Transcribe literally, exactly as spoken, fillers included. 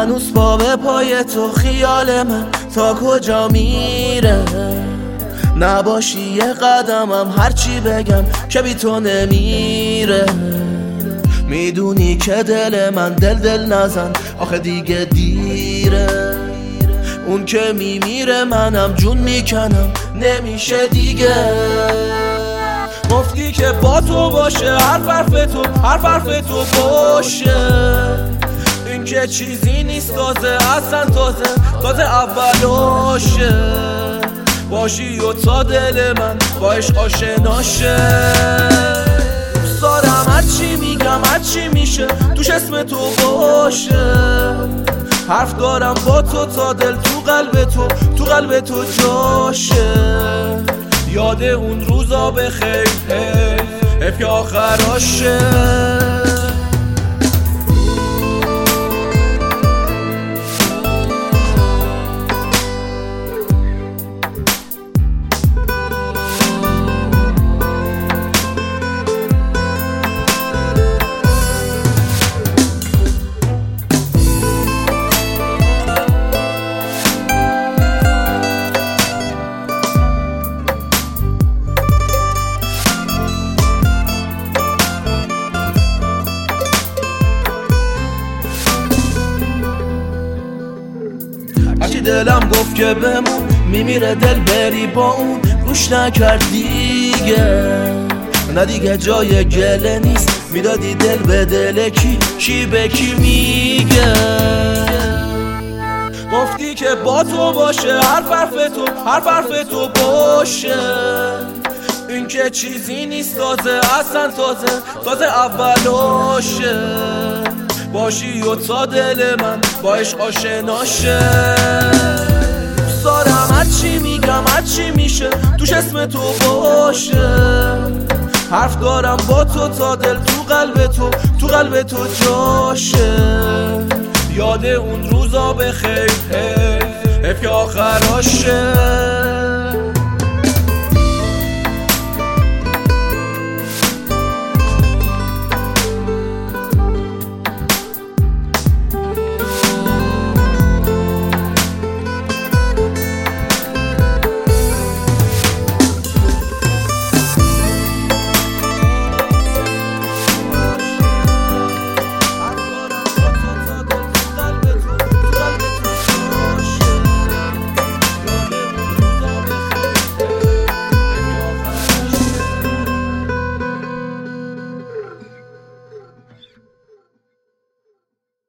هنوز پا به پای تو خیال من تا کجا میره. نباشی یه قدمم هرچی بگم که بی تو نمیره. میدونی که دل من دل دل نزن آخه دیگه دیره. اون که میمیره منم جون میکنم نمیشه دیگه. گفتی که با تو باشه هر حرف تو هر حرف تو باشه. این که چیزی نیست تازه اصلا تازه تازه اولاشه. باشی و تا دل من با عشق آشناشه. دوست دارم هرچی میگم هرچی میشه توش اسم تو باشه. حرف دارم با تو تا دل تو قلب تو تو قلب تو جاشه. یاد اون روزا بخیر حیف که آخراشه. هرچی دلم گفت که بمون میمیره دل بری با اون گوش نکرد دیگه. نه دیگه جای گله نیست میدادی دل به دل کی کی به کی میگه. گفتی که با تو باشه هر حرف تو هر حرف تو باشه. این که چیزی نیست تازه اصلا تازه تازه اولاشه. باشی و تا دل من با عشق آشناشه. دوست دارم هرچی میگم هرچی میشه توش اسم تو باشه. حرف دارم با تو تا دل تو قلب تو تو قلب تو جاشه. یاد اون روزا بخیر حیف که آخراشه.